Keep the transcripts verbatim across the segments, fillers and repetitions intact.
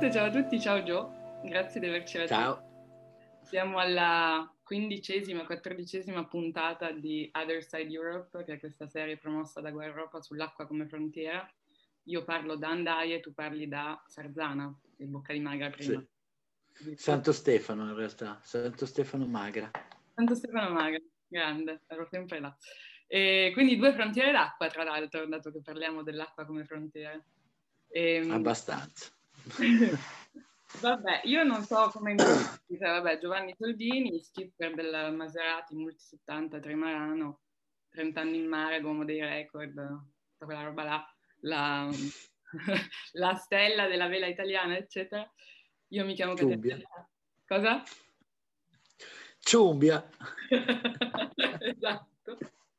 Innanzitutto ciao a tutti, ciao Gio, grazie di averci raggiunto. Ciao. Siamo alla quindicesima, quattordicesima puntata di Other Side Europe, che è questa serie promossa da Guerrero sull'acqua come frontiera. Io parlo da Andaie, tu parli da Sarzana, il Bocca di Magra prima. Sì. Santo Stefano in realtà, Santo Stefano Magra. Santo Stefano Magra, grande, ero sempre là. E quindi due frontiere d'acqua, tra l'altro, dato che parliamo dell'acqua come frontiera. E, Abbastanza. Vabbè, io non so come introdurti, vabbè, Giovanni Soldini, skipper del Maserati Multi settanta Trimarano, trenta anni in mare, uomo dei record, tutta quella roba là, la, la stella della vela italiana, eccetera. Io mi chiamo Ciumbia. Caterina. Cosa? Ciumbia. Esatto.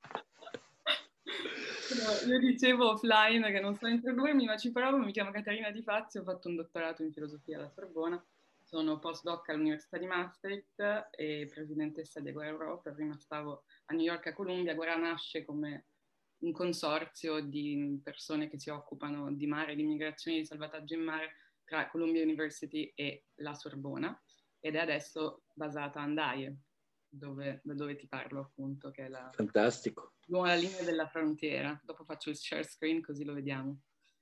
No, io dicevo offline che non so introdurmi, ma ci provo, mi chiamo Caterina Di Fazio, ho fatto un dottorato in filosofia alla Sorbona, sono postdoc all'Università di Maastricht e presidentessa di Agora Europa, prima stavo a New York a Columbia. Agora nasce come un consorzio di persone che si occupano di mare, di migrazione e di salvataggio in mare tra Columbia University e la Sorbona ed è adesso basata a Andaie, dove, da dove ti parlo appunto, che è la... Fantastico. la linea della frontiera. Dopo faccio il share screen così lo vediamo.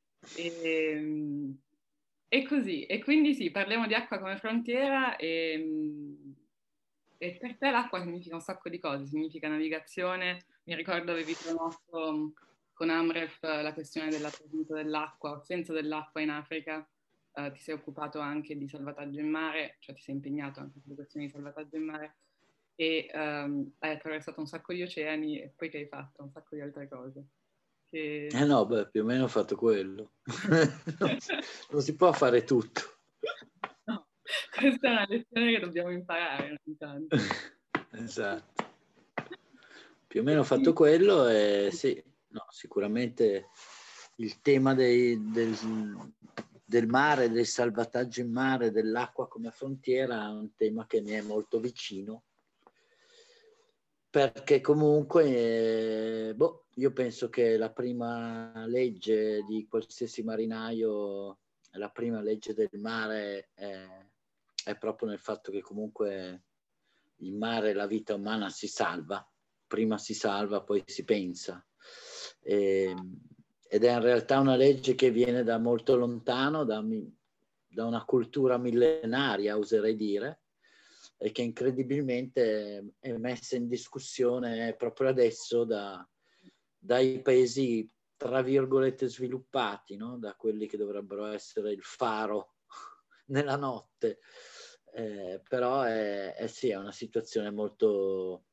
E, e così, e quindi sì, parliamo di acqua come frontiera e, e per te l'acqua significa un sacco di cose, significa navigazione. Mi ricordo avevi promosso con Amref la questione dell'attraversamento dell'acqua, assenza dell'acqua in Africa. Uh, ti sei occupato anche di salvataggio in mare, cioè ti sei impegnato anche sulle questioni di salvataggio in mare e um, hai attraversato un sacco di oceani e poi che hai fatto un sacco di altre cose. Che... Eh no, beh, più o meno ho fatto quello. non, si, non si può fare tutto. No, questa è una lezione che dobbiamo imparare ogni tanto. Esatto. Più o meno ho fatto quello e sì, no, sicuramente il tema dei, del, del mare, del salvataggio in mare, dell'acqua come frontiera è un tema che mi è molto vicino. Perché comunque, eh, boh, io penso che la prima legge di qualsiasi marinaio, la prima legge del mare è, è proprio nel fatto che comunque in mare la vita umana si salva, prima si salva, poi si pensa. E, ed è in realtà una legge che viene da molto lontano, da, da una cultura millenaria, oserei dire, e che incredibilmente è messa in discussione proprio adesso da, dai paesi tra virgolette sviluppati, no? Da quelli che dovrebbero essere il faro nella notte. Eh, però è, è, sì, è una situazione molto,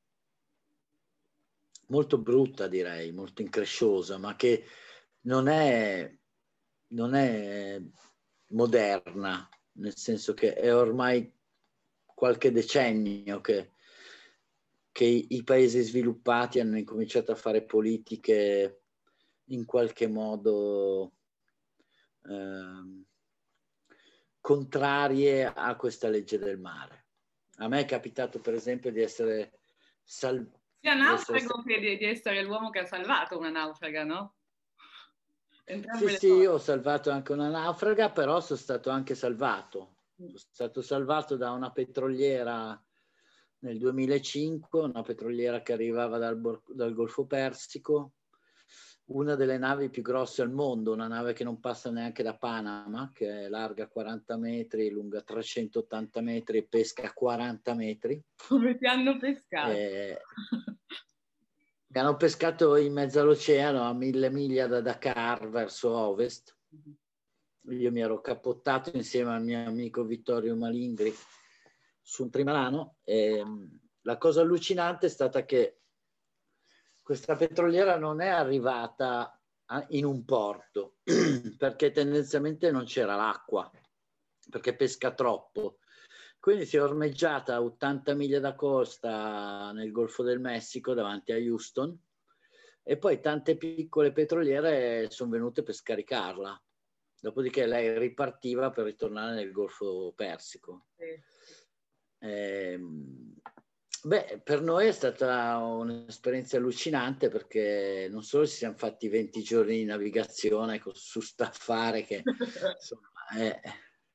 molto brutta, direi, molto incresciosa, ma che non è, non è moderna, nel senso che è ormai qualche decennio che, che i paesi sviluppati hanno incominciato a fare politiche in qualche modo eh, contrarie a questa legge del mare. A me è capitato per esempio di essere salvato. Sia naufrago che di, di essere l'uomo che ha salvato una naufraga, no? Sì, sì, io ho salvato anche una naufraga, però sono stato anche salvato. Sono stato salvato da una petroliera nel duemilacinque, una petroliera che arrivava dal, dal Golfo Persico, una delle navi più grosse al mondo, una nave che non passa neanche da Panama, che è larga quaranta metri, lunga trecentottanta metri e pesca quaranta metri. Come ti hanno pescato? Eh, mi hanno pescato in mezzo all'oceano a mille miglia da Dakar verso ovest. Io mi ero cappottato insieme al mio amico Vittorio Malingri su un trimarano e la cosa allucinante è stata che questa petroliera non è arrivata a, in un porto perché tendenzialmente non c'era l'acqua, perché pesca troppo. Quindi si è ormeggiata a ottanta miglia da costa nel Golfo del Messico davanti a Houston e poi tante piccole petroliere sono venute per scaricarla. Dopodiché lei ripartiva per ritornare nel Golfo Persico. Sì. Eh, beh, per noi è stata un'esperienza allucinante perché non solo ci siamo fatti venti giorni di navigazione su sta affare che insomma è,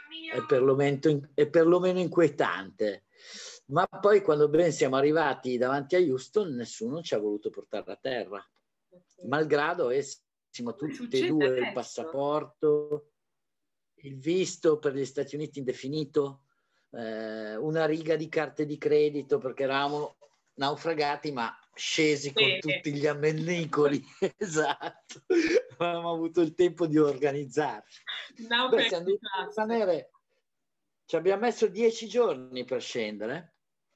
è perlomeno, è perlomeno inquietante. Ma poi quando ben siamo arrivati davanti a Houston, nessuno ci ha voluto portare a terra, malgrado avessimo tutti e due il passaporto, il visto per gli Stati Uniti indefinito, eh, una riga di carte di credito, perché eravamo naufragati ma scesi con Bene. tutti gli ammennicoli. Esatto, avevamo avuto il tempo di organizzarci. Beh, siamo dovuti rimanere, ci abbiamo messo dieci giorni per scendere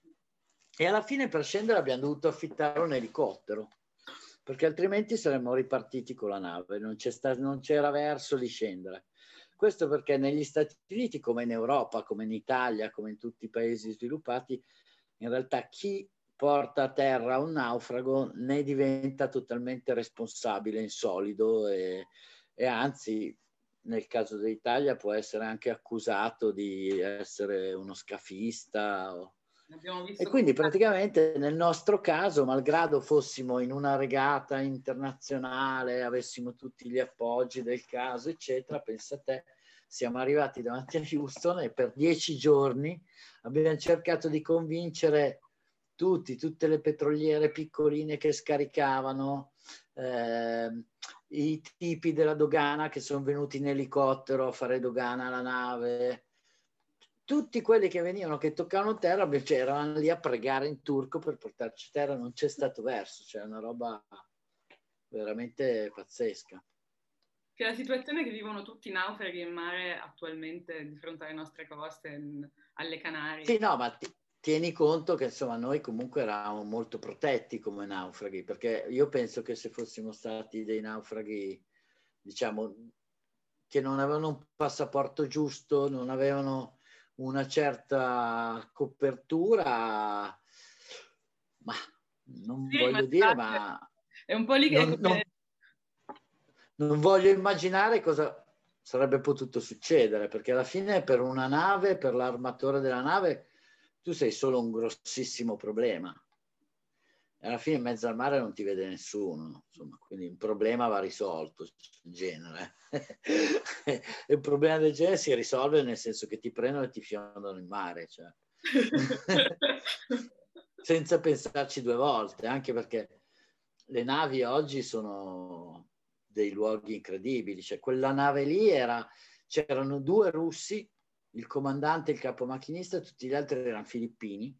e alla fine per scendere abbiamo dovuto affittare un elicottero, perché altrimenti saremmo ripartiti con la nave, non, c'è sta, non c'era verso di scendere. Questo perché negli Stati Uniti, come in Europa, come in Italia, come in tutti i paesi sviluppati, in realtà chi porta a terra un naufrago ne diventa totalmente responsabile in solido e, e anzi, nel caso dell'Italia, può essere anche accusato di essere uno scafista. O... E quindi praticamente nel nostro caso, malgrado fossimo in una regata internazionale, avessimo tutti gli appoggi del caso, eccetera, pensa a te, siamo arrivati davanti a Houston e per dieci giorni abbiamo cercato di convincere tutti, tutte le petroliere piccoline che scaricavano, eh, i tipi della dogana che sono venuti in elicottero a fare dogana alla nave, tutti quelli che venivano, che toccavano terra, cioè, erano lì a pregare in turco per portarci terra, non c'è stato verso, cioè una roba veramente pazzesca. Che la situazione che vivono tutti i naufraghi in mare attualmente di fronte alle nostre coste, alle Canarie. Sì, no, ma ti, tieni conto che insomma noi comunque eravamo molto protetti come naufraghi, perché io penso che se fossimo stati dei naufraghi, diciamo, che non avevano un passaporto giusto, non avevano una certa copertura, ma non Sì, voglio ma dire, ma è un po' lì che non, non, non voglio immaginare cosa sarebbe potuto succedere, perché alla fine per una nave, per l'armatore della nave, tu sei solo un grossissimo problema. E alla fine in mezzo al mare non ti vede nessuno, insomma, quindi un problema va risolto in genere. E un problema del genere si risolve nel senso che ti prendono e ti fiondano in mare, cioè. Senza pensarci due volte, anche perché le navi oggi sono dei luoghi incredibili, cioè quella nave lì era, c'erano due russi, il comandante e il capomachinista, tutti gli altri erano filippini,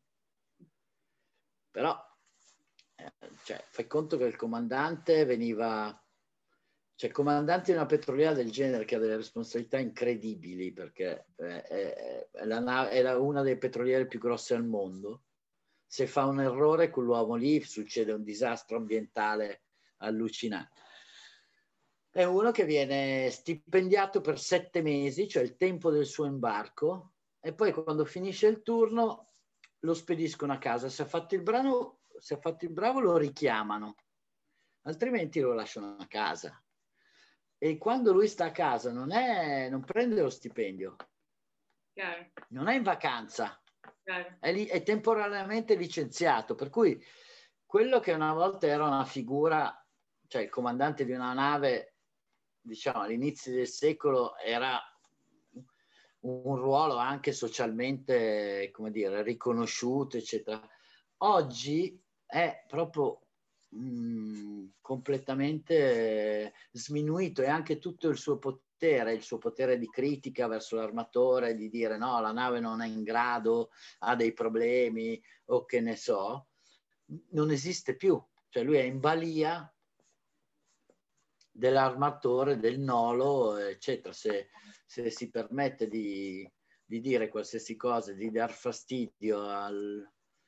però eh, cioè, fai conto che il comandante veniva, cioè il comandante di una petroliera del genere che ha delle responsabilità incredibili, perché eh, è, è, la nave, è la, una delle petroliere più grosse al mondo, se fa un errore quell'uomo lì succede un disastro ambientale allucinante. È uno che viene stipendiato per sette mesi, cioè il tempo del suo imbarco, e poi quando finisce il turno lo spediscono a casa. Se ha fatto il bravo, se ha fatto il bravo lo richiamano, altrimenti lo lasciano a casa. E quando lui sta a casa non, è, non prende lo stipendio, Chiaro. Non è in vacanza, Chiaro. È, li, è temporaneamente licenziato, per cui quello che una volta era una figura, cioè il comandante di una nave, diciamo all'inizio del secolo, era un ruolo anche socialmente, come dire, riconosciuto, eccetera. Oggi è proprio mh, completamente sminuito, e anche tutto il suo potere, il suo potere di critica verso l'armatore, di dire no, la nave non è in grado, ha dei problemi o che ne so, non esiste più. Cioè lui è in balia dell'armatore, del nolo, eccetera. Se, se si permette di, di dire qualsiasi cosa, di dar fastidio al,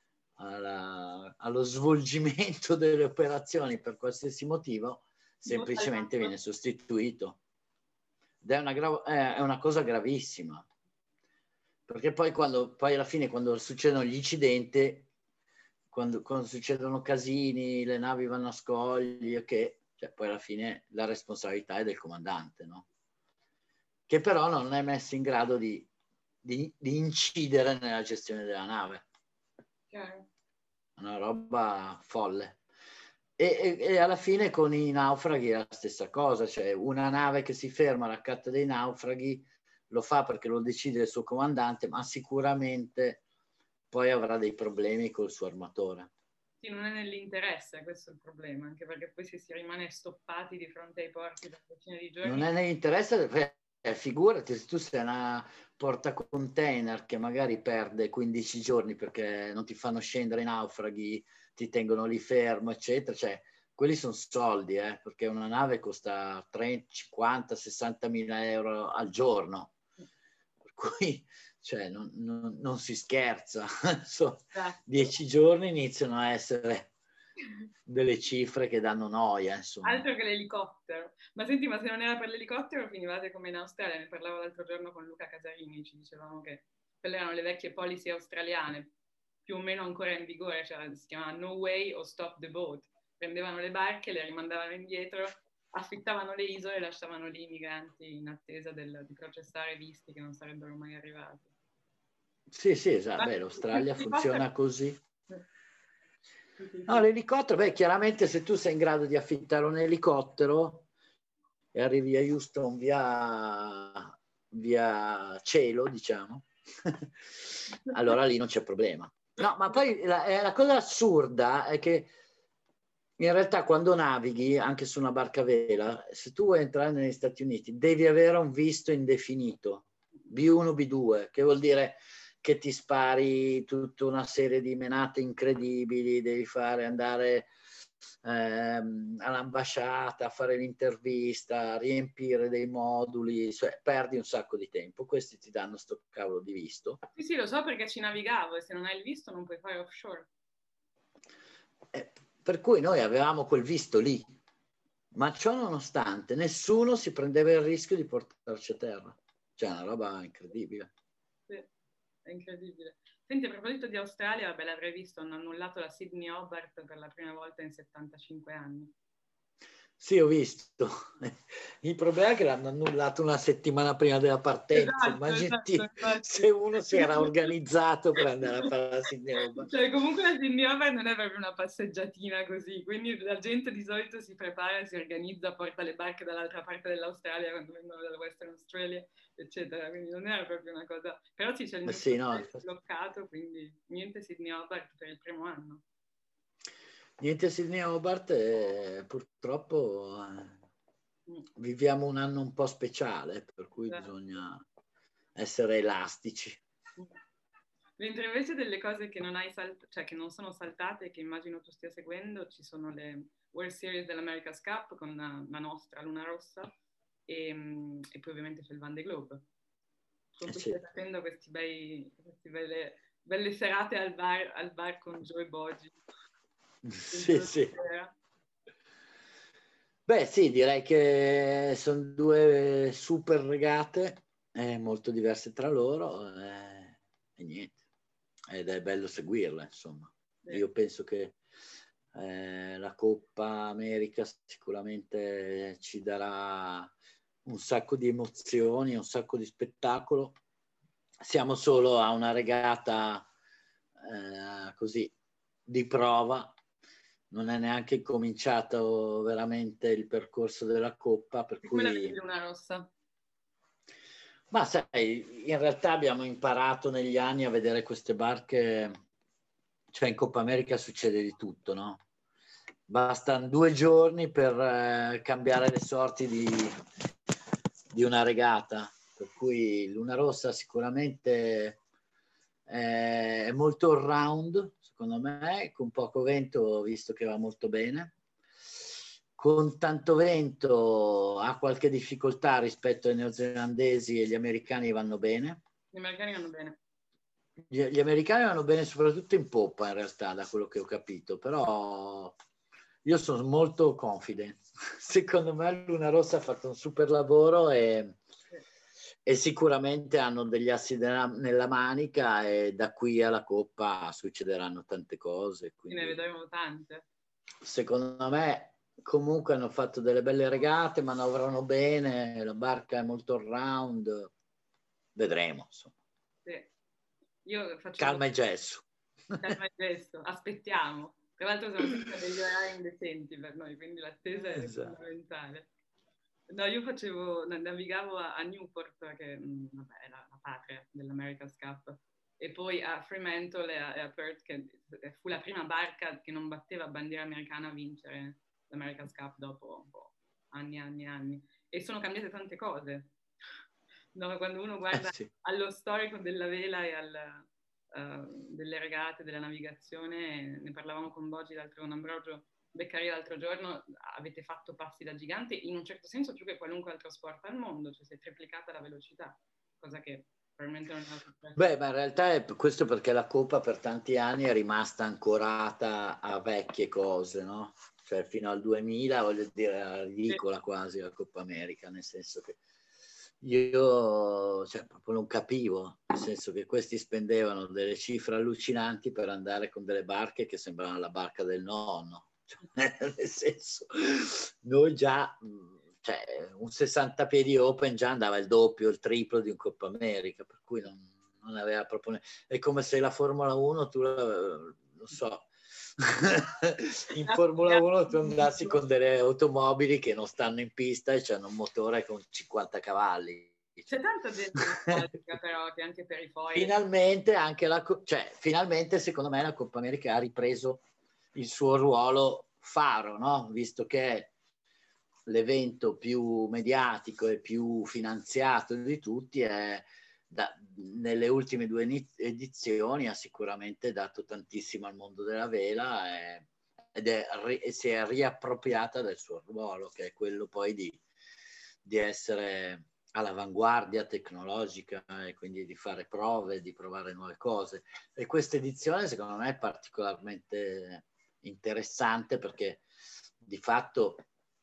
alla, allo svolgimento delle operazioni per qualsiasi motivo, semplicemente viene sostituito. Ed è una, gra- è una cosa gravissima, perché poi, quando, poi alla fine quando succedono gli incidenti, quando, quando succedono casini, le navi vanno a scogli, che cioè, poi alla fine la responsabilità è del comandante, no? Che però non è messo in grado di, di, di incidere nella gestione della nave. Chiaro. Una roba folle. E, e, e alla fine con i naufraghi è la stessa cosa, cioè una nave che si ferma, raccatta dei naufraghi, lo fa perché lo decide il suo comandante, ma sicuramente poi avrà dei problemi col suo armatore. Sì, non è nell'interesse, questo è il problema, anche perché poi se si rimane stoppati di fronte ai porti per decine di giorni... Non è nell'interesse, eh, figurati, se tu sei una portacontainer che magari perde quindici giorni perché non ti fanno scendere i naufraghi, ti tengono lì fermo, eccetera, cioè quelli sono soldi, eh, perché una nave costa trenta, cinquanta, sessanta mila euro al giorno, per cui cioè, non, non, non si scherza. So, Esatto. dieci giorni iniziano a essere delle cifre che danno noia, insomma. Altro che l'elicottero. Ma senti, ma se non era per l'elicottero finivate come in Australia. Ne parlavo l'altro giorno con Luca Casarini, ci dicevamo che quelle erano le vecchie policy australiane, più o meno ancora in vigore, cioè si chiamava No Way o Stop the Boat. Prendevano le barche, le rimandavano indietro, affittavano le isole e lasciavano lì i migranti in attesa del, di processare visti che non sarebbero mai arrivati. Sì, sì, esatto. Beh, l'Australia funziona così. Sì, sì, No, sì. l'elicottero, beh, chiaramente se tu sei in grado di affittare un elicottero e arrivi a Houston via, via cielo, diciamo, allora lì non c'è problema. No, ma poi la, la cosa assurda è che in realtà quando navighi anche su una barca a vela, se tu vuoi entrare negli Stati Uniti, devi avere un visto indefinito, B uno, B due, che vuol dire che ti spari tutta una serie di menate incredibili, devi fare andare ehm, all'ambasciata, fare l'intervista, riempire dei moduli, cioè perdi un sacco di tempo. Questi ti danno sto cavolo di visto. Sì, sì, lo so perché ci navigavo e se non hai il visto non puoi fare offshore. Eh, per cui noi avevamo quel visto lì, ma ciò nonostante nessuno si prendeva il rischio di portarci a terra. Cioè, una roba incredibile. Sì, è incredibile. Senti, a proposito di Australia, vabbè, l'avrei visto, hanno annullato la Sydney Hobart per la prima volta in settantacinque anni. Sì, ho visto. Il problema è che l'hanno annullato una settimana prima della partenza. Esatto, Immaginati esatto, infatti. se uno si era organizzato per andare a fare la Sydney Hobart. Cioè, comunque la Sydney Hobart non è proprio una passeggiatina così, quindi la gente di solito si prepara, si organizza, porta le barche dall'altra parte dell'Australia quando vengono dalla Western Australia, eccetera, quindi non era proprio una cosa... Però sì, c'è il Ma New sì, South no, Wales bloccato, quindi niente Sydney Hobart per il primo anno. niente Sydney Hobart, eh, purtroppo eh, Mm. viviamo un anno un po' speciale, per cui Esatto. bisogna essere elastici. Mentre invece delle cose che non hai salt- cioè che non sono saltate, che immagino tu stia seguendo, ci sono le World Series dell'America's Cup con la nostra Luna Rossa e, e poi ovviamente c'è il Van de Globe. Con Eh cui sì. stai facendo questi bei, queste belle, belle serate al bar, al bar con Joe Boggi. Sì, sì. Beh, sì, direi che sono due super regate, eh, molto diverse tra loro, eh, e niente. Ed è bello seguirle, insomma. Sì. Io penso che eh, la Coppa America sicuramente ci darà un sacco di emozioni, un sacco di spettacolo. Siamo solo a una regata eh, così di prova, non è neanche cominciato veramente il percorso della Coppa, per Come la vedi cui... Luna Rossa? Ma sai, in realtà abbiamo imparato negli anni a vedere queste barche, cioè in Coppa America succede di tutto, no? Bastano due giorni per eh, cambiare le sorti di, di una regata, per cui Luna Rossa sicuramente eh, è molto all round, secondo me, con poco vento, visto che va molto bene. Con tanto vento ha qualche difficoltà rispetto ai neozelandesi, e gli americani vanno bene. Gli americani vanno bene. Gli, gli americani vanno bene soprattutto in poppa, in realtà, da quello che ho capito, però io sono molto confident. Secondo me Luna Rossa ha fatto un super lavoro e, e sicuramente hanno degli assi nella, nella manica, e da qui alla Coppa succederanno tante cose. Quindi, ne vedremo tante. Secondo me comunque hanno fatto delle belle regate, manovrano bene, la barca è molto all round, vedremo, insomma. Sì. Io faccio Calma e gesso. calma e gesto, aspettiamo. Tra l'altro sono sempre degli orari indecenti per noi, quindi l'attesa è Esatto. fondamentale. No, io facevo, navigavo a, a Newport, che mh, vabbè, è la, la patria dell'America's Cup, e poi a Fremantle e a, e a Perth, che fu la prima barca che non batteva bandiera americana a vincere l'America's Cup dopo boh, anni e anni e anni. E sono cambiate tante cose. No, quando uno Eh guarda sì. allo storico della vela e al, uh, delle regate, della navigazione, ne parlavamo con Boggi l'altro, con Ambrogio Beccaria l'altro giorno, avete fatto passi da gigante, in un certo senso più che qualunque altro sport al mondo, cioè si è triplicata la velocità, cosa che probabilmente non era successo. Beh, ma in realtà è questo perché la Coppa per tanti anni è rimasta ancorata a vecchie cose, no? Cioè fino al duemila, voglio dire, era ridicola quasi la Coppa America, nel senso che io cioè, proprio non capivo, nel senso che questi spendevano delle cifre allucinanti per andare con delle barche che sembravano la barca del nonno. Cioè, nel senso, noi già, cioè, un sessanta piedi open già andava il doppio, il triplo di un Coppa America, per cui non, non aveva proprio... È come se la Formula uno, tu, non so, in Formula uno tu andassi con delle automobili che non stanno in pista e hanno un motore con cinquanta cavalli. C'è tanta gente nostalgica però che anche per i foil. Finalmente anche la, cioè, finalmente secondo me la Coppa America ha ripreso il suo ruolo faro, no? Visto che è l'evento più mediatico e più finanziato di tutti, è da, nelle ultime due edizioni ha sicuramente dato tantissimo al mondo della vela e, ed è, e si è riappropriata del suo ruolo, che è quello poi di, di essere all'avanguardia tecnologica e quindi di fare prove, di provare nuove cose. E questa edizione secondo me è particolarmente interessante perché di fatto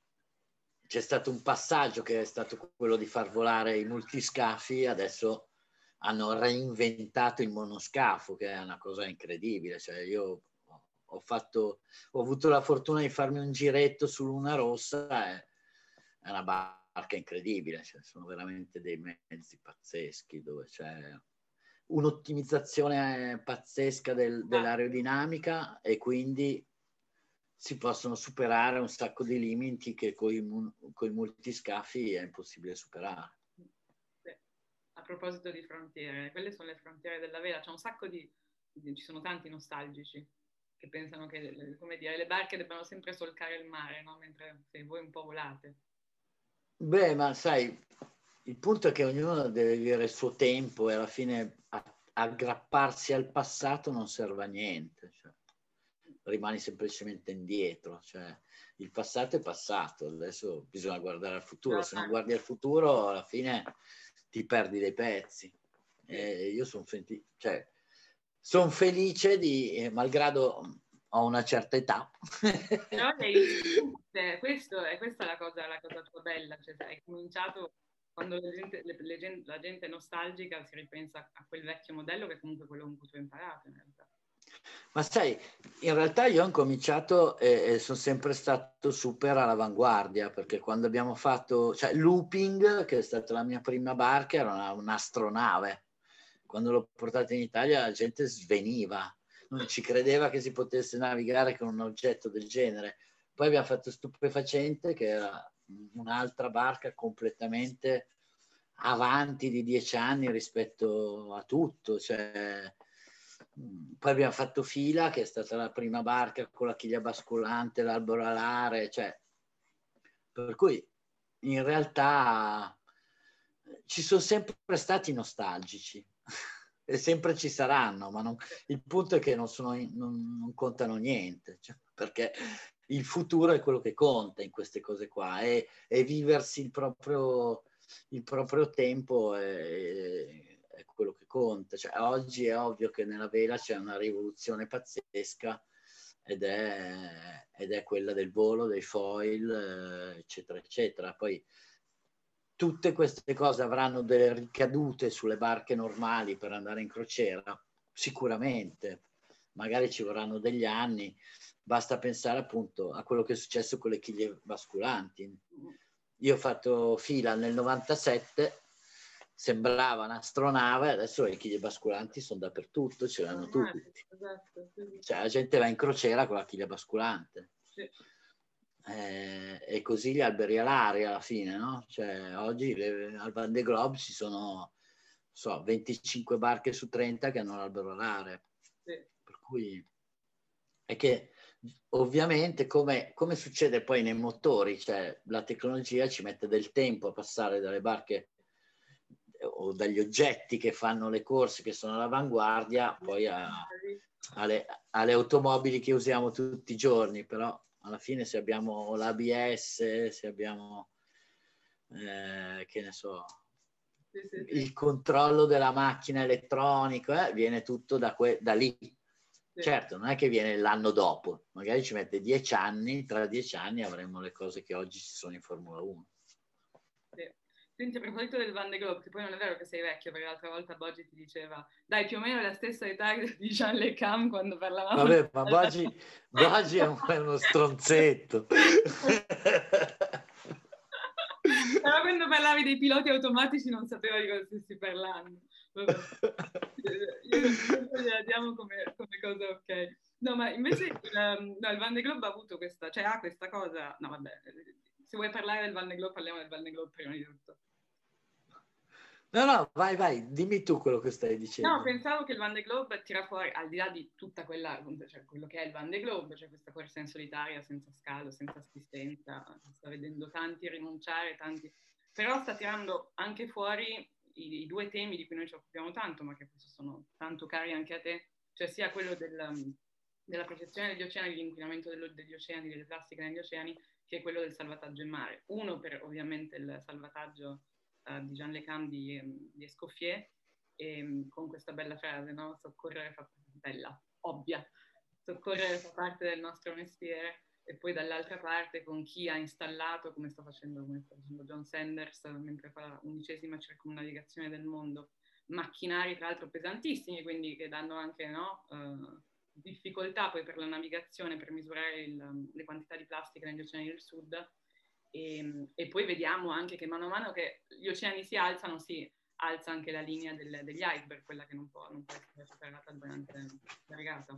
c'è stato un passaggio che è stato quello di far volare i multiscafi, adesso hanno reinventato il monoscafo, che è una cosa incredibile. Cioè io ho, fatto, ho avuto la fortuna di farmi un giretto su Luna Rossa, è, è una barca incredibile, cioè, sono veramente dei mezzi pazzeschi dove c'è un'ottimizzazione pazzesca del, dell'aerodinamica e quindi si possono superare un sacco di limiti che con i multiscafi è impossibile superare. Beh, a proposito di frontiere, quelle sono le frontiere della vela, c'è un sacco di, di ci sono tanti nostalgici che pensano che, come dire, le barche debbano sempre solcare il mare, no? Mentre se voi un po' volate. Beh, ma sai, il punto è che ognuno deve vivere il suo tempo e alla fine aggrapparsi al passato non serve a niente, cioè, rimani semplicemente indietro, cioè, il passato è passato, adesso bisogna guardare al futuro, se non guardi al futuro alla fine ti perdi dei pezzi. E io sono felice, cioè, son felice di, eh, malgrado ho una certa età. Però lei, cioè, questo, è questa la cosa, la cosa tua bella, cioè, hai cominciato quando la gente, le, le gente, la gente è nostalgica si ripensa a quel vecchio modello che è comunque quello con cui tu hai imparato in realtà. Ma sai, in realtà io ho incominciato e, e sono sempre stato super all'avanguardia, perché quando abbiamo fatto, cioè Looping, che è stata la mia prima barca, era una, un'astronave. Quando l'ho portata in Italia la gente sveniva, non ci credeva che si potesse navigare con un oggetto del genere. Poi abbiamo fatto Stupefacente, che era un'altra barca completamente avanti di dieci anni rispetto a tutto, cioè... Poi abbiamo fatto Fila, che è stata la prima barca con la chiglia basculante, l'albero alare, cioè, per cui in realtà ci sono sempre stati nostalgici e sempre ci saranno, ma non, il punto è che non, sono, non, non contano niente, cioè, perché il futuro è quello che conta in queste cose qua e, e viversi il proprio, il proprio tempo è, è quello che conta. Cioè, oggi è ovvio che nella vela c'è una rivoluzione pazzesca ed è, ed è quella del volo, dei foil, eccetera, eccetera. Poi tutte queste cose avranno delle ricadute sulle barche normali per andare in crociera? Sicuramente, magari ci vorranno degli anni, basta pensare appunto a quello che è successo con le chiglie basculanti. Io ho fatto Fila nel novantasette, sembrava un'astronave, adesso le chiglie basculanti sono dappertutto, ce l'hanno tutti. Esatto, sì, sì. Cioè la gente va in crociera con la chiglia basculante. Sì. eh, e così gli alberi all'aria alla fine, no? Cioè, oggi le, al Van de Globe ci sono, so, venticinque barche su trenta che hanno l'albero all'aria. Sì. Per cui è che ovviamente, come, come succede poi nei motori, cioè la tecnologia ci mette del tempo a passare dalle barche o dagli oggetti che fanno le corse, che sono all'avanguardia, poi a, alle, alle automobili che usiamo tutti i giorni. Però alla fine, se abbiamo l'A B S, se abbiamo eh, che ne so, Sì, sì, sì. il controllo della macchina elettronica, eh, viene tutto da, que- da lì. Sì. Certo, non è che viene l'anno dopo, magari ci mette dieci anni, tra dieci anni avremo le cose che oggi ci sono in Formula uno. Sì. Senti, a proposito del Van de Globe, che poi non è vero che sei vecchio, perché l'altra volta Boggi ti diceva, dai, più o meno la stessa età di Jean Le Cam quando parlavamo. Vabbè, ma Boggi, Boggi è, un, è uno stronzetto. Però quando parlavi dei piloti automatici non sapeva di cosa stessi parlando. Vabbè. Io gliela diamo come, come cosa ok. No, ma invece il, um, no, il Van de Globe ha avuto questa, cioè ha questa cosa, no vabbè, se vuoi parlare del Van de Globe parliamo del Van de Globe prima di tutto. No, no, vai, vai, dimmi tu quello che stai dicendo. No, pensavo che il Van de Globe tira fuori, al di là di tutta quella, cioè quello che è il Van de Globe, cioè questa corsa in solitaria, senza scalo, senza assistenza, sta vedendo tanti rinunciare, tanti... Però sta tirando anche fuori i, i due temi di cui noi ci occupiamo tanto, ma che forse sono tanto cari anche a te, cioè sia quello del, della protezione degli oceani, dell'inquinamento degli oceani, delle plastiche negli oceani, che quello del salvataggio in mare. Uno per ovviamente il salvataggio uh, di Jean Le Cam di, di Escoffier, e, con questa bella frase, no? Soccorrere fa bella, ovvia, soccorrere fa parte del nostro mestiere, e poi dall'altra parte con chi ha installato, come sta facendo, come sta facendo John Sanders mentre fa la undicesima circumnavigazione del mondo, macchinari tra l'altro pesantissimi, quindi che danno anche, no, uh, difficoltà poi per la navigazione, per misurare il, le quantità di plastica negli oceani del sud, e, e poi vediamo anche che mano a mano che gli oceani si alzano, si alza anche la linea del, degli iceberg, quella che non può, non può essere superata durante la regata.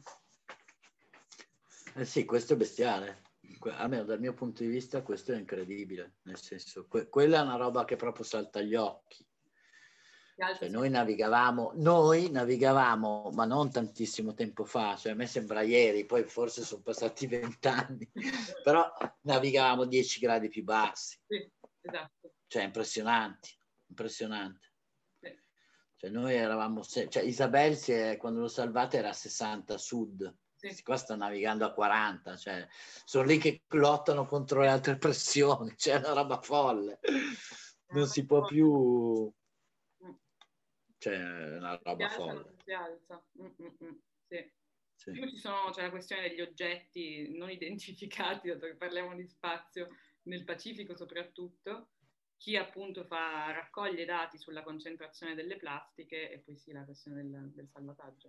Eh sì, questo è bestiale. Almeno dal mio punto di vista questo è incredibile, nel senso, que- quella è una roba che proprio salta agli occhi. Cioè, noi navigavamo, noi navigavamo, ma non tantissimo tempo fa, cioè a me sembra ieri, poi forse sono passati vent'anni, però navigavamo dieci gradi più bassi. Sì, esatto. Cioè, impressionanti, impressionante. Sì. Cioè, noi eravamo, se- cioè Isabel si è, quando l'ho salvata era a sessanta sud, sì. Qua sta navigando a quaranta, cioè sono lì che lottano contro le altre pressioni, cioè è una roba folle, non si può più, cioè è una roba si folle. alza, si alza. Mm-mm-mm. Sì. Sì. Più ci sono, c'è la questione degli oggetti non identificati, dato che parliamo di spazio nel Pacifico soprattutto, chi appunto fa, raccoglie dati sulla concentrazione delle plastiche, e poi sì, la questione del, del salvataggio.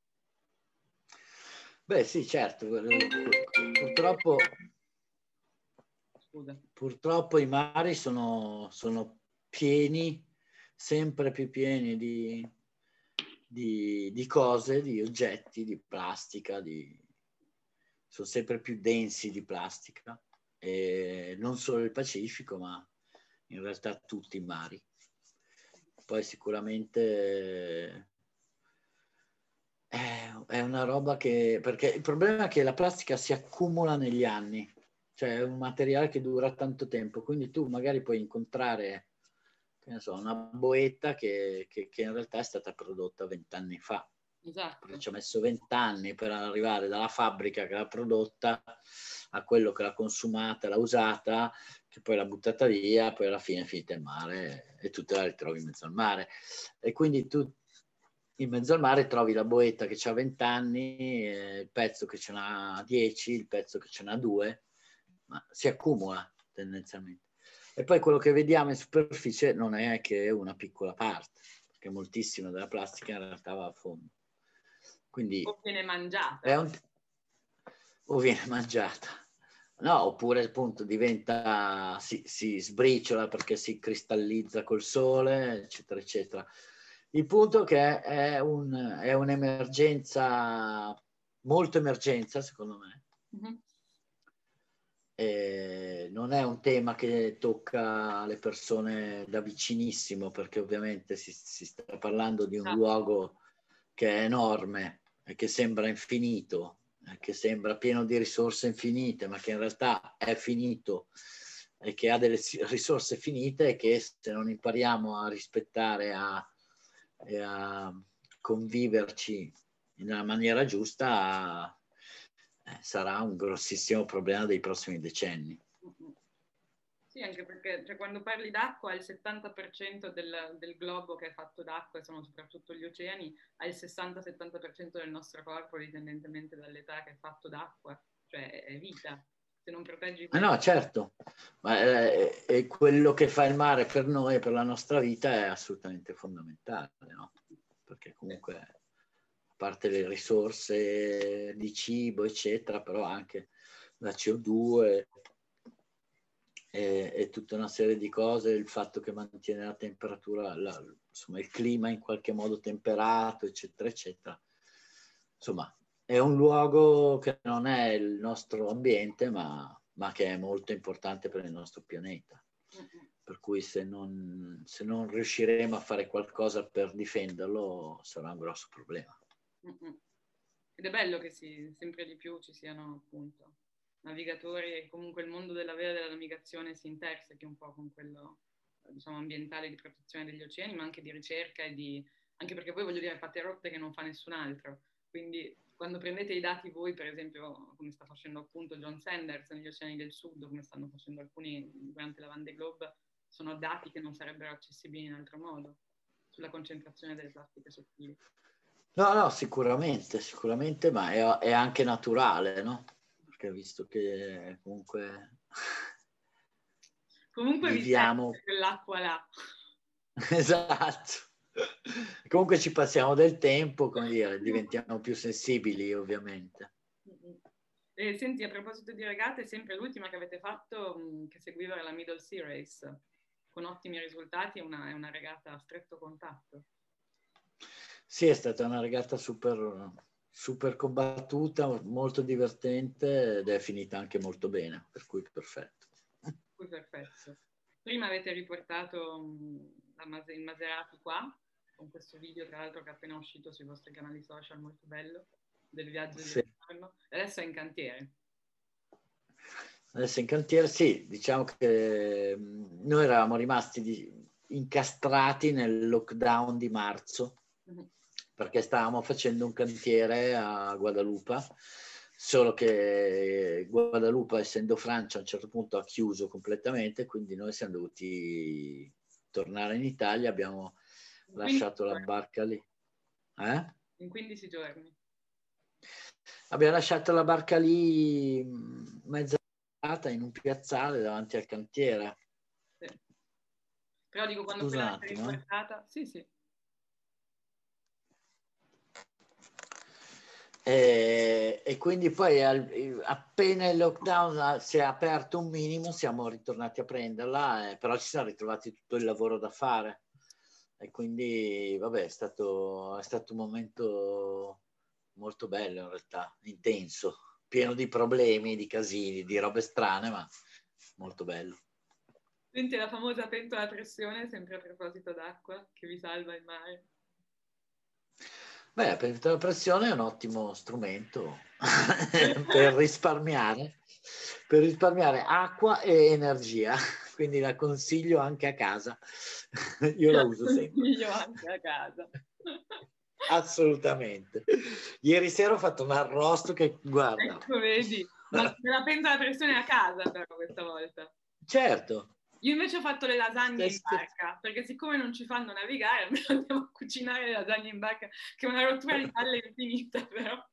Beh sì, certo, purtroppo, Scusa. purtroppo i mari sono, sono pieni, sempre più pieni di, di, di cose, di oggetti, di plastica, di... sono sempre più densi di plastica, e non solo il Pacifico, ma in realtà tutti i mari. Poi sicuramente è una roba che, perché il problema è che la plastica si accumula negli anni, cioè è un materiale che dura tanto tempo, quindi tu magari puoi incontrare, che ne so, una boetta che, che, che in realtà è stata prodotta vent'anni fa. Esatto. Perché ci ha messo vent'anni per arrivare dalla fabbrica che l'ha prodotta a quello che l'ha consumata, l'ha usata, che poi l'ha buttata via, poi alla fine è finita in mare e tu te la ritrovi in mezzo al mare. E quindi tu in mezzo al mare trovi la boetta che ha venti anni, eh, il pezzo che ce n'ha dieci, il pezzo che ce n'ha due, ma si accumula tendenzialmente. E poi quello che vediamo in superficie non è che una piccola parte, perché moltissima della plastica in realtà va a fondo. Quindi, o viene mangiata. È un... O viene mangiata. No, oppure appunto diventa, si, si sbriciola perché si cristallizza col sole, eccetera, eccetera. Il punto è che è, un, è un'emergenza, molto emergenza secondo me, Mm-hmm. eh, non è un tema che tocca le persone da vicinissimo, perché ovviamente si, si sta parlando di un Ah, luogo che è enorme e che sembra infinito, eh, che sembra pieno di risorse infinite, ma che in realtà è finito e che ha delle risorse finite e che se non impariamo a rispettare a, e a conviverci in una maniera giusta, eh, sarà un grossissimo problema dei prossimi decenni. sì, anche perché cioè, quando parli d'acqua, il settanta per cento del, del globo che è fatto d'acqua, e sono soprattutto gli oceani, ha il sessanta settanta per cento del nostro corpo, indipendentemente dall'età, che è fatto d'acqua, cioè è vita. Se non proteggi Ah, questo... no, certo, ma è, è quello che fa il mare per noi e per la nostra vita è assolutamente fondamentale, no? Perché comunque, a parte le risorse di cibo, eccetera, però anche la C O due e, e tutta una serie di cose, il fatto che mantiene la temperatura, la, insomma, il clima in qualche modo temperato, eccetera, eccetera. Insomma, è un luogo che non è il nostro ambiente, ma, ma che è molto importante per il nostro pianeta. Per cui se non, se non riusciremo a fare qualcosa per difenderlo, sarà un grosso problema. Ed è bello che si, sempre di più ci siano appunto navigatori e comunque il mondo della vera della navigazione si intersechi un po' con quello, diciamo, ambientale di protezione degli oceani, ma anche di ricerca e di... anche perché poi voglio dire fate rotte che non fa nessun altro. Quindi quando prendete i dati voi, per esempio, come sta facendo appunto John Sanders negli oceani del sud, come stanno facendo alcuni durante la Vendée Globe, sono dati che non sarebbero accessibili in altro modo sulla concentrazione delle plastiche sottili. No, no, sicuramente, sicuramente, ma è, è anche naturale, no? Perché visto che comunque Comunque vi viviamo... serve quell'acqua là. Esatto. Comunque ci passiamo del tempo, come dire, diventiamo più sensibili, ovviamente. E senti, a proposito di regate, sempre l'ultima che avete fatto, mh, che seguiva la Middle Sea Race, con ottimi risultati, è una, è una regata a stretto contatto. Sì, è stata una regata super, super combattuta, molto divertente ed è finita anche molto bene, per cui perfetto. Poi perfetto. Prima avete riportato mh, la Mase- il Maserati qua, con questo video tra l'altro che è appena uscito sui vostri canali social, molto bello, del viaggio di Sì. ritorno. E adesso è in cantiere. Adesso in cantiere, sì, diciamo che noi eravamo rimasti di, incastrati nel lockdown di marzo, mm-hmm. perché stavamo facendo un cantiere a Guadalupa, solo che Guadalupa, essendo Francia, a un certo punto ha chiuso completamente, quindi noi siamo dovuti tornare in Italia, abbiamo in lasciato la barca lì. Eh? In quindici giorni. Abbiamo lasciato la barca lì mezza in un piazzale davanti al cantiere. Sì. Però dico, quando Scusa poi un l'avete attimo, riportata... Eh? Sì, sì. E, e quindi poi al, appena il lockdown si è aperto un minimo siamo ritornati a prenderla, eh, però ci siamo ritrovati tutto il lavoro da fare e quindi vabbè è stato, è stato un momento molto bello in realtà, intenso, pieno di problemi, di casini, di robe strane, ma molto bello. Senti la famosa pentola a pressione, sempre a proposito d'acqua, che vi salva il mare. Beh, la pentola a pressione è un ottimo strumento per risparmiare, per risparmiare acqua e energia, quindi la consiglio anche a casa. Io la, la uso sempre. Consiglio anche a casa. Assolutamente. Ieri sera ho fatto un arrosto che, guarda... Ecco, vedi, ma la pentola a pressione a casa però questa volta. Certo. Io invece ho fatto le lasagne in barca, perché siccome non ci fanno navigare, andiamo a cucinare le lasagne in barca, che è una rottura di palle infinita, però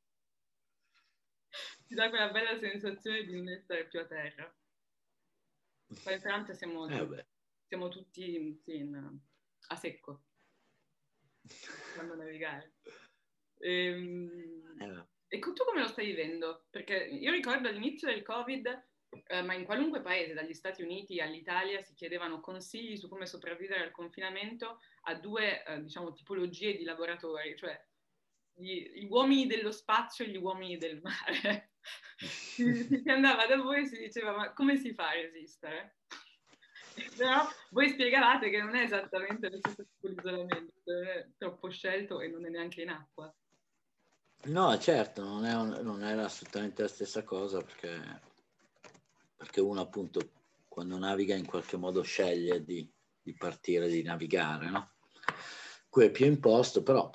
ti dà quella bella sensazione di non essere più a terra. Poi in Francia siamo, eh siamo tutti sì, in, a secco, quando navigare. Ehm, eh. E tu come lo stai vivendo? Perché io ricordo all'inizio del Covid, eh, ma in qualunque paese, dagli Stati Uniti all'Italia, si chiedevano consigli su come sopravvivere al confinamento a due, eh, diciamo, tipologie di lavoratori, cioè gli, gli uomini dello spazio e gli uomini del mare. si, si andava da voi e si diceva ma come si fa a resistere? Però voi spiegavate che non è esattamente lo stesso tipo di isolamento, è troppo scelto e non è neanche in acqua. No, certo, non, è un, non era assolutamente la stessa cosa, perché, perché uno appunto quando naviga in qualche modo sceglie di, di partire, di navigare, no? Qui è più imposto, però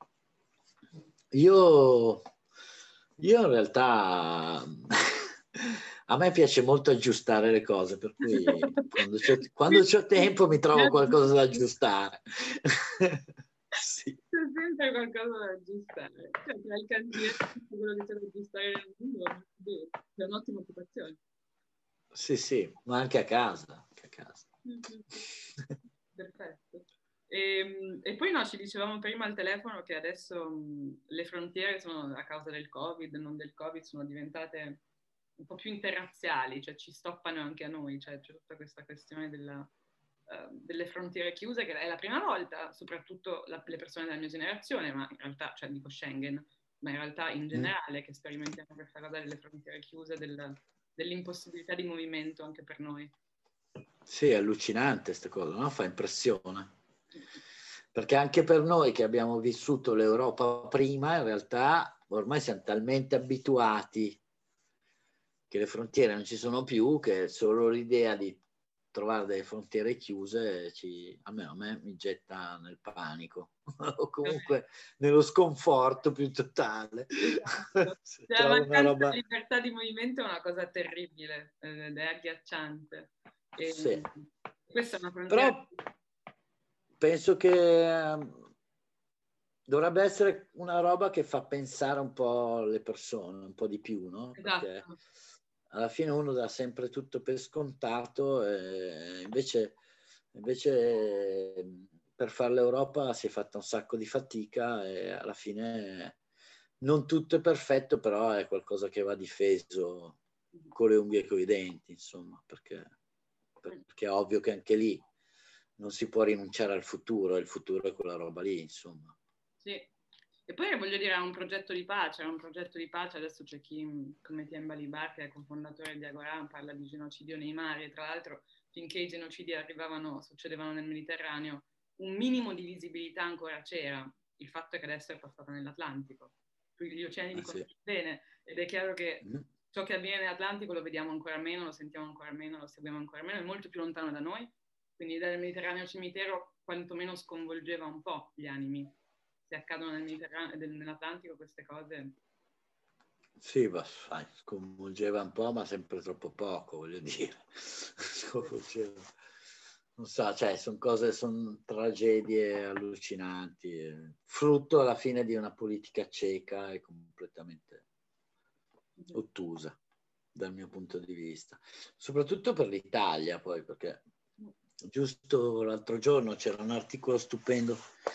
io, io in realtà a me piace molto aggiustare le cose, per cui quando c'ho, quando c'ho tempo mi trovo qualcosa da aggiustare. Sì. C'è sempre qualcosa da aggiustare. Cioè, tra il cantiere e tutto quello che c'è da aggiustare nel mondo, è un'ottima occupazione. Sì, sì, ma anche a casa. Anche a casa. Perfetto. E, e poi no, ci dicevamo prima al telefono che adesso mh, le frontiere sono, a causa del Covid, non del Covid, sono diventate un po' più interrazziali, cioè ci stoppano anche a noi, cioè c'è tutta questa questione della, uh, delle frontiere chiuse, che è la prima volta, soprattutto la, le persone della mia generazione, ma in realtà, cioè dico Schengen, ma in realtà in generale, che sperimentiamo questa cosa delle frontiere chiuse, del, dell'impossibilità di movimento anche per noi. Sì, è allucinante questa cosa, no? Fa impressione. Perché anche per noi che abbiamo vissuto l'Europa prima, in realtà ormai siamo talmente abituati che le frontiere non ci sono più, che solo l'idea di trovare delle frontiere chiuse, ci, almeno a me, mi getta nel panico o comunque nello sconforto più totale. Esatto. La mancanza roba... di libertà di movimento è una cosa terribile ed è agghiacciante. E sì. Questa è una frontiera. Però penso che dovrebbe essere una roba che fa pensare un po' le persone, un po' di più, no? Esatto. Perché alla fine uno dà sempre tutto per scontato e invece, invece per fare l'Europa si è fatta un sacco di fatica e alla fine non tutto è perfetto, però è qualcosa che va difeso con le unghie e con i denti, insomma, perché, perché è ovvio che anche lì non si può rinunciare al futuro, e il futuro è quella roba lì, insomma. Sì, e poi voglio dire, era un progetto di pace, era un progetto di pace, adesso c'è chi, come Tiemba Libar, che è cofondatore di Agora, parla di genocidio nei mari, e tra l'altro finché i genocidi arrivavano, succedevano nel Mediterraneo, un minimo di visibilità ancora c'era, il fatto è che adesso è passata nell'Atlantico, gli oceani li conosciamo bene, ed è chiaro che ciò che avviene nell'Atlantico lo vediamo ancora meno, lo sentiamo ancora meno, lo seguiamo ancora meno, è molto più lontano da noi, quindi dal Mediterraneo cimitero quantomeno sconvolgeva un po' gli animi. Se accadono nel Mediterraneo, nell'Atlantico queste cose. Sì, ma sai, sconvolgeva un po', ma sempre troppo poco, voglio dire. Non so, cioè, sono cose, sono tragedie allucinanti, frutto alla fine di una politica cieca e completamente ottusa, dal mio punto di vista. Soprattutto per l'Italia, poi, perché giusto l'altro giorno c'era un articolo stupendo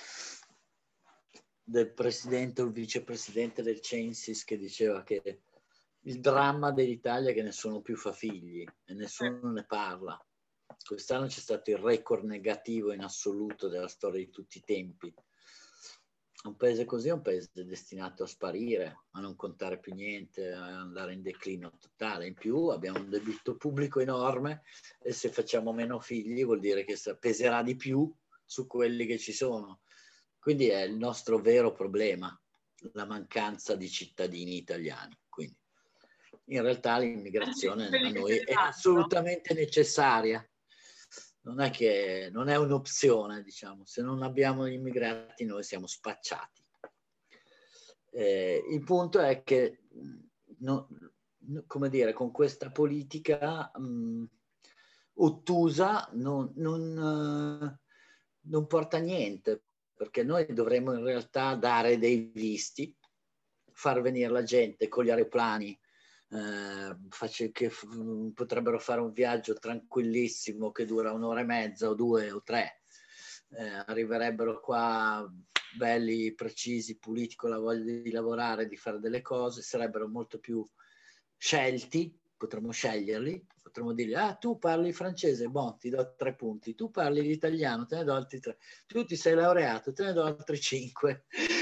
del presidente o il vicepresidente del Censis che diceva che il dramma dell'Italia è che nessuno più fa figli e nessuno ne parla. Quest'anno c'è stato il record negativo in assoluto della storia di tutti i tempi. Un paese così è un paese destinato a sparire, a non contare più niente, a andare in declino totale. In più abbiamo un debito pubblico enorme e se facciamo meno figli vuol dire che peserà di più su quelli che ci sono. Quindi è il nostro vero problema, la mancanza di cittadini italiani. Quindi in realtà l'immigrazione a noi è assolutamente necessaria. Non è che non è un'opzione, diciamo. Se non abbiamo gli immigrati noi siamo spacciati. Eh, il punto è che, no, come dire, con questa politica mh, ottusa non, non, non porta a niente, perché noi dovremmo in realtà dare dei visti, far venire la gente con gli aeroplani eh, face, che f- potrebbero fare un viaggio tranquillissimo che dura un'ora e mezza o due o tre, eh, arriverebbero qua belli, precisi, puliti, con la voglia di lavorare, di fare delle cose, sarebbero molto più scelti, potremmo sceglierli, potremmo dire, ah tu parli francese, boh, ti do tre punti, tu parli l'italiano, te ne do altri tre, tu ti sei laureato, te ne do altri cinque.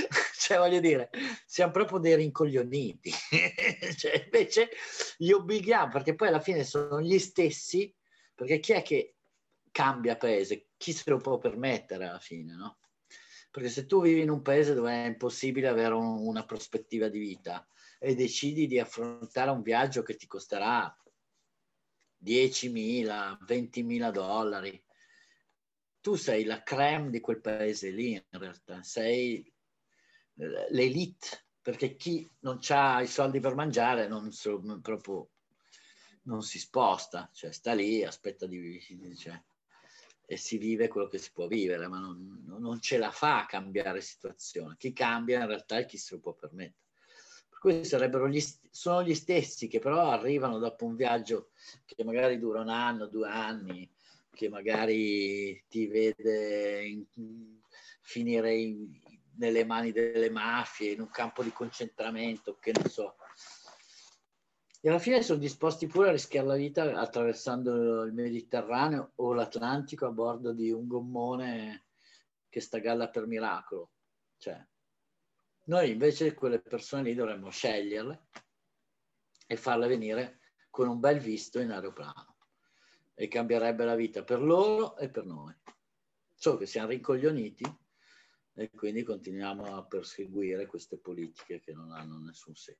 Cioè, voglio dire, siamo proprio dei rincoglioniti. Cioè, invece li obblighiamo, perché poi alla fine sono gli stessi, perché chi è che cambia paese? Chi se lo può permettere alla fine, no? Perché se tu vivi in un paese dove è impossibile avere un, una prospettiva di vita e decidi di affrontare un viaggio che ti costerà diecimila, ventimila dollari, tu sei la crème di quel paese lì, in realtà, sei l'elite, perché chi non ha i soldi per mangiare non, so, proprio, non si sposta, cioè sta lì, aspetta di... Cioè, e si vive quello che si può vivere, ma non, non ce la fa a cambiare situazione. Chi cambia in realtà è chi se lo può permettere. Per cui sarebbero gli, sono gli stessi che però arrivano dopo un viaggio che magari dura un anno, due anni, che magari ti vede in, finire in, nelle mani delle mafie, in un campo di concentramento, che non so. E alla fine sono disposti pure a rischiare la vita attraversando il Mediterraneo o l'Atlantico a bordo di un gommone che sta a galla per miracolo. Cioè, noi invece quelle persone lì dovremmo sceglierle e farle venire con un bel visto in aeroplano. E cambierebbe la vita per loro e per noi. Solo che siamo rincoglioniti e quindi continuiamo a perseguire queste politiche che non hanno nessun senso.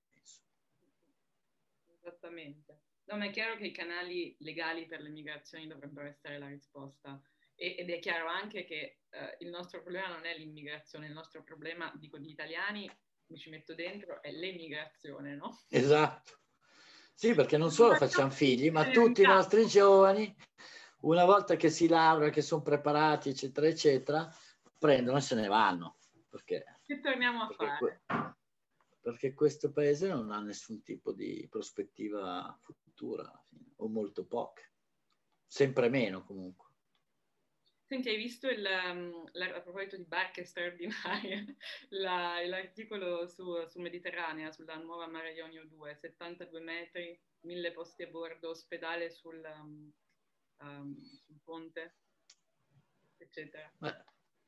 Esattamente. No, ma è chiaro che i canali legali per le migrazioni dovrebbero essere la risposta. E, ed è chiaro anche che eh, il nostro problema non è l'immigrazione, il nostro problema, dico gli italiani, mi ci metto dentro, è l'emigrazione, no? Esatto. Sì, perché non solo facciamo figli, ma tutti i nostri giovani, una volta che si laureano, che sono preparati, eccetera, eccetera, prendono e se ne vanno. Perché, che torniamo a perché fare? Que- perché questo paese non ha nessun tipo di prospettiva futura, o molto poche. Sempre meno, comunque. Senti, hai visto il, um, la, a proposito di barche straordinarie, la, l'articolo su, su Mediterranea, sulla nuova Mare Jonio due, settantadue metri, mille posti a bordo, ospedale sul, um, um, sul ponte, eccetera. Beh,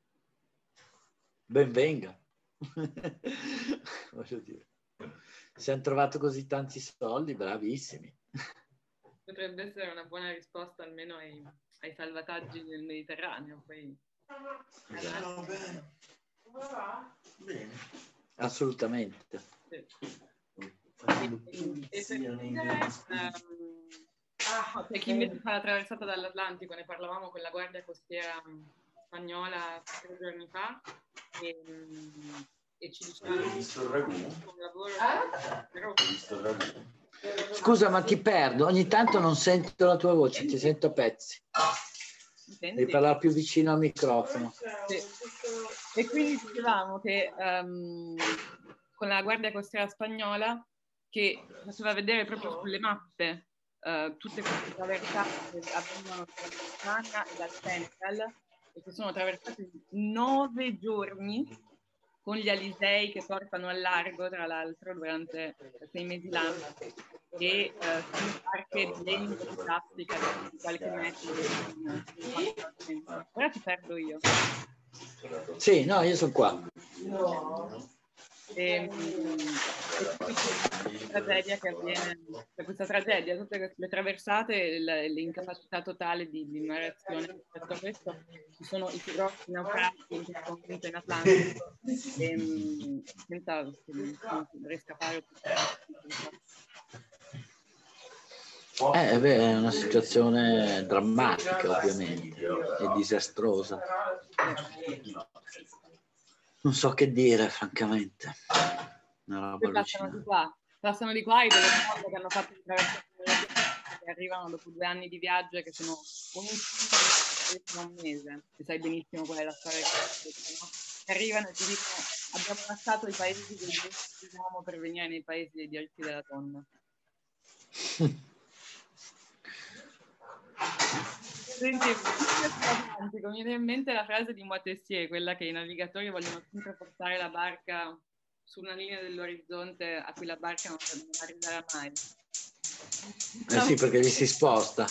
ben venga. Voglio dire, se hanno trovato così tanti soldi, bravissimi. Potrebbe essere una buona risposta almeno ai, ai salvataggi nel Mediterraneo. Poi... Esatto. Bene. Bene. Assolutamente. Sì. E, e per chiudere, um, no, c'è chi invece fa la traversata dall'Atlantico, ne parlavamo con la Guardia Costiera spagnola tre giorni fa e, e ci diceva Hai visto il ragù? un lavoro Hai visto il ragù? Scusa, ma ti perdo, ogni tanto non sento la tua voce, ti sento a pezzi. Senti? Devi parlare più vicino al microfono. Sì. E quindi dicevamo che um, con la Guardia Costiera spagnola che faceva vedere proprio sulle mappe uh, tutte queste traversate che avvengono dalla Spagna e dal Senegal e che sono attraversate nove giorni con gli alisei che portano al largo, tra l'altro, durante sei mesi l'anno, e uh, sono barche di legno di plastica di qualche metro. Ora ti perdo io. Sì, no, io sono qua. E, e questa tragedia che avviene, questa tragedia, tutte queste traversate, l'incapacità totale di, di narrazione rispetto a questo, ci sono i più grossi naufragi in questo momento in Atlantico, e, senza riscappare. Eh, beh, è una situazione drammatica, ovviamente, e disastrosa. Non so che dire, francamente. Una roba passano di qua, passano di qua i delle cose che hanno fatto il traversato che arrivano dopo due anni di viaggio e che sono un mese, e sai benissimo qual è la storia che no? Arrivano e ti dicono abbiamo lasciato i paesi dei diritti dell'uomo per venire nei paesi dei diritti della donna. Senti, mi viene in mente la frase di Moitessier, quella che i navigatori vogliono sempre portare la barca su una linea dell'orizzonte a cui la barca non, non arriverà mai. Eh sì, perché gli si sposta.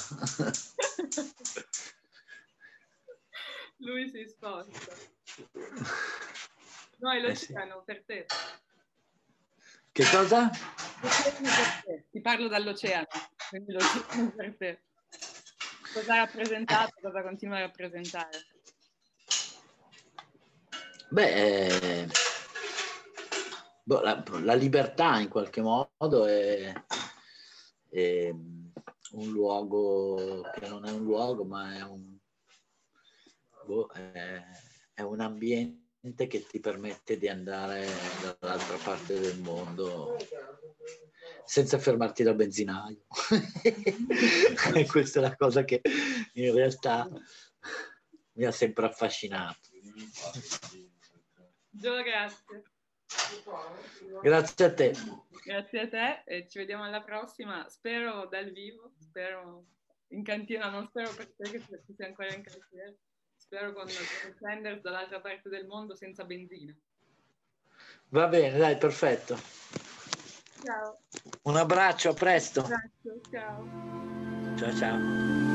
Lui si sposta. No, è Eh sì. l'oceano per te. Che cosa? L'oceano per te. Ti parlo dall'oceano, quindi l'oceano per te. Cosa ha rappresentato, cosa continua a rappresentare? Beh, eh, boh, la, la libertà in qualche modo è, è un luogo che non è un luogo, ma è un, boh, è, è un ambiente che ti permette di andare dall'altra parte del mondo senza fermarti dal benzinaio. E questa è la cosa che in realtà mi ha sempre affascinato. Gio, grazie. Grazie a te. Grazie a te e ci vediamo alla prossima. Spero dal vivo, spero in cantina, non spero per te che ci sia ancora in cantiere. Spero con Sanders dall'altra parte del mondo senza benzina. Va bene, dai, perfetto. Ciao. Un abbraccio, a presto. Grazie, ciao. Ciao ciao.